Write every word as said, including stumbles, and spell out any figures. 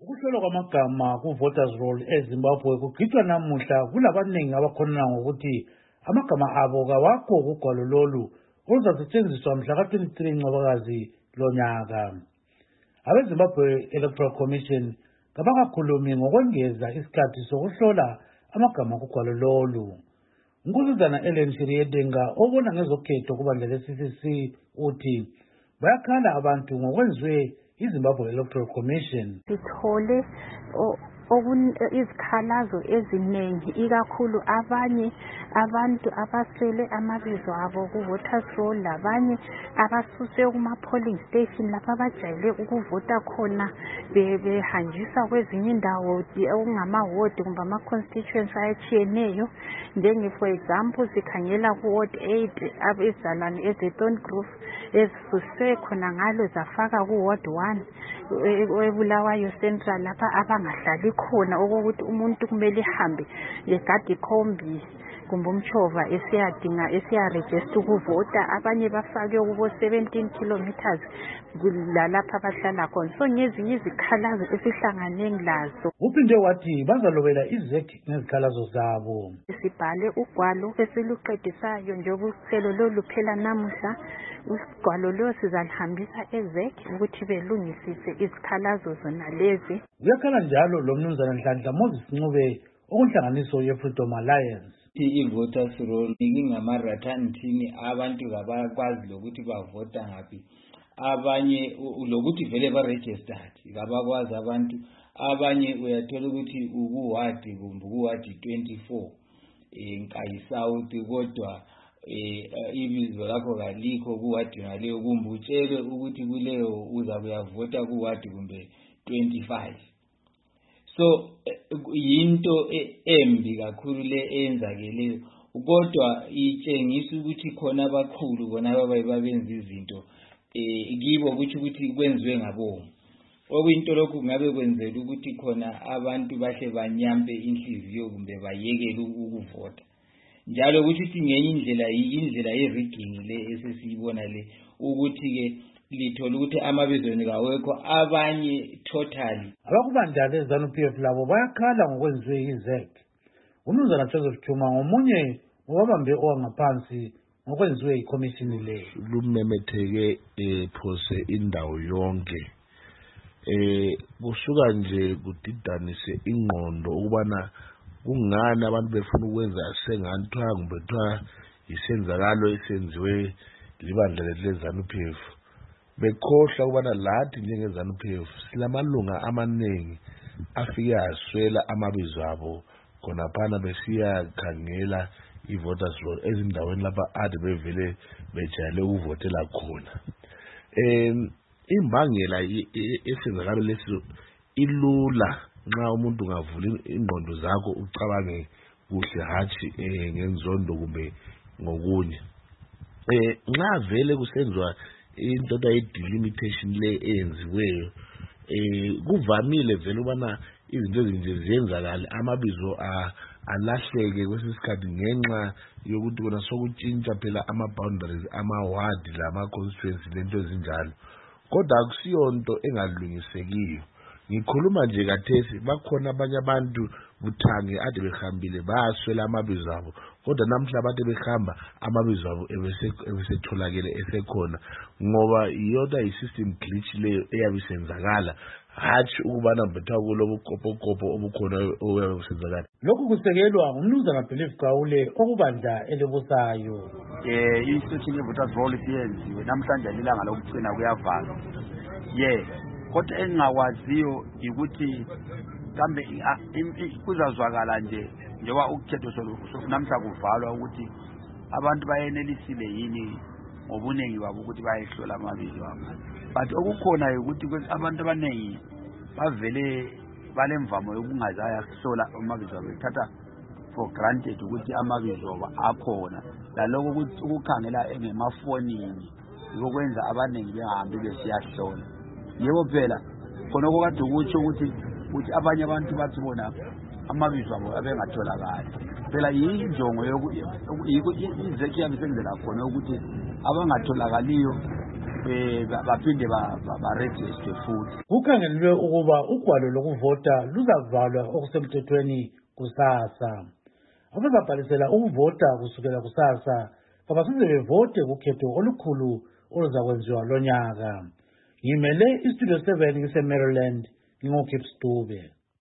Ukuhlolwa kwamagama ku-voters roll eZimbabwe kugidwa namuhla kulabaningi abakhonana ngokuthi amagama abo kawakho kugwalo lolu oluzasetshenziswa mhla ka twenty-three Ncwabakazi lonyaka. AbeZimbabwe Electoral Commission kabakakhulumi ngokwengeza isikhathi sokuhlola amagama kugwalo lolu. Nkosazana Ellen Shiryedenga obona ngezokhetho kubandla le-C C C uthi bayakhala abantu ngokwenziwe iZimbabwe Electoral Commission. Sithole izikhalazo eziningi ikakhulu abanye abantu abasele amabizo abo ku-voters roll, labanye abasuse kuma-polling station lapha abajayele ukuvota khona behanjiswa kwezinye indawo okungama-ward kumbe ama-constituency atshiyeneyo. Njenge for example sikhangela ku-ward eight izalwane eze-Thorn Grove ezisuse khona ngalo zafaka ku-ward one eBulawayo Central lapha abangahlali khona okokuthi umuntu kumele ihambe ngegadi ikhombi kumbe umchova esiyadinga esiyaregister ukuvota. Abanye bafake kubo seventeen kilometers lalapha abahlala khona. So ngezinye izikhalazo esihlangane lazo. Uphinde wathi bazalobela iZEC nezikhalazo zabo. Sibhale ugwalo esiluqedisayo njengoba uhlelo lolu phela namuhla. Ugwalo lo sizalihambisa eZEC ukuthi belungisise izikhalazo zona lezi. Uyakhala njalo lo mnumzana Nhlanhla Moses Ncube okunhlanganiso ye-Freedom Alliance. I-voters roll ingingamarathanithini abantu kabakwazi lokuthi bavota ngaphi, abanye lokuthi vele ba-registered kabakwazi abantu, abanye uyathola ukuthi ukuwadi kumbe ukuwadi twenty-four eNkayi South kodwa ibizo lakho kalikho kuwadi ngaleyo kumbe utshele ukuthi kuleyo uzabe uyavota kuwadi kumbe twenty-five. So yinto embi kakhulu le eyenzakeleyo, kodwa itshengisa ukuthi khona abakhulu bona ababenza izinto eh kibo ukuthi ukuthi kwenziwe ngabo. Okuyinto lokhu ngabe kwenzela ukuthi khona abantu bahle banyampe inhliziyo kumbe bayekele ukuvota. Njalo ukuthi ngenye indlela indlela ye-rigging le esesiyibona le ukuthi ke lithola ukuthi amabizweni kawekho abanye totally. Abakubandla le-ZANU-P F labo bayakhala ngokwenziwe iZEC. Umnumzana Joseph Chuma ngomunye wabambe owangaphansi ngokwenziwe ikhomishini le. Lumemetheke ephose indawo yonke. Eh kusuka nje kudidanise ingqondo ukubana kungani abantu befuna ukwenza senganthwa kumbe thwa isenzakalo esenziwe libandla le-ZANU-P F. Bekhohla ukubana lathi njenge-ZANU-P F silamalunga amaningi afike aswela amabizo abo khonaphana besiya khangela i-voters roll ezindaweni lapha ade bevele bejayele ukuvotela khona. Um imbangela esenzakalo lesi ilula nxa umuntu ungavula ingqondo zakho ucabange kuhle hatshi ngenzondo kumbe ngokunye. Eh nxa vele kusenziwa into delimitation le eyenziweyo eh kuvamile vele ubana izinto ezinje ziyenzakala amabizo alahleke kwesisikhathi ngenxa yokuthi bona sokutshintsha phela ama boundaries ama ward lama constituency lento ezinjalo, kodwa akusiyonto engalungisekiyo. Ngikhuluma nje kathesi bakhona abanye abantu buthange ade behambile baswela amabizo abo, kodwa namhla bade behamba amabizo abo ebesetholakele esekhona ngoba iyona i-system glitch leyo eyabisenzakala hatshi ukubana mbetha kulobu kopokopo obukhona oyabusenzakala. Lokhu kusekelwa ngumnumzana Belief Gawule okubandla elebusayo. Eh i-searching ye-voters roll iyenziwe namhlanje lilanga lokugcina kuyavalwa. Yeah. Kodwa engingakwaziyo ukuthi kambe kuzazwakala nje njengoba ukhetho namhla kuvalwa ukuthi abantu bayenelisile yini ngobuningi babo ukuthi bayehlola amabizo abo. But okukhona ukuthi abantu abaningi bavele balemvamo yokungazaya kuhlola amabizo abo, bethatha for granted ukuthi amabizo abo akhona. Laloko ukuthi ukukhangela engemafonini yokwenza abaningi behambe besiyahlola. Yebo phela khona okade ukuthi ukuthi ukuthi abanye abantu bathi bona amabizo abo abengatholakala. Phela yinjongo yokuthi izeki yabisenzela khona ukuthi abangatholakaliyo eh baphinde ba-register futhi. Kukhangelelwe ukuba ugwalo lokuvota luzavalwa okusemthethweni kusasa. Abazabhalisela ukuvota kusukela kusasa kabasize bevote kukhetho olukhulu oluzakwenziwa lo nyaka. Ngimele istudio seven ngise Maryland, ngingokhips Dube.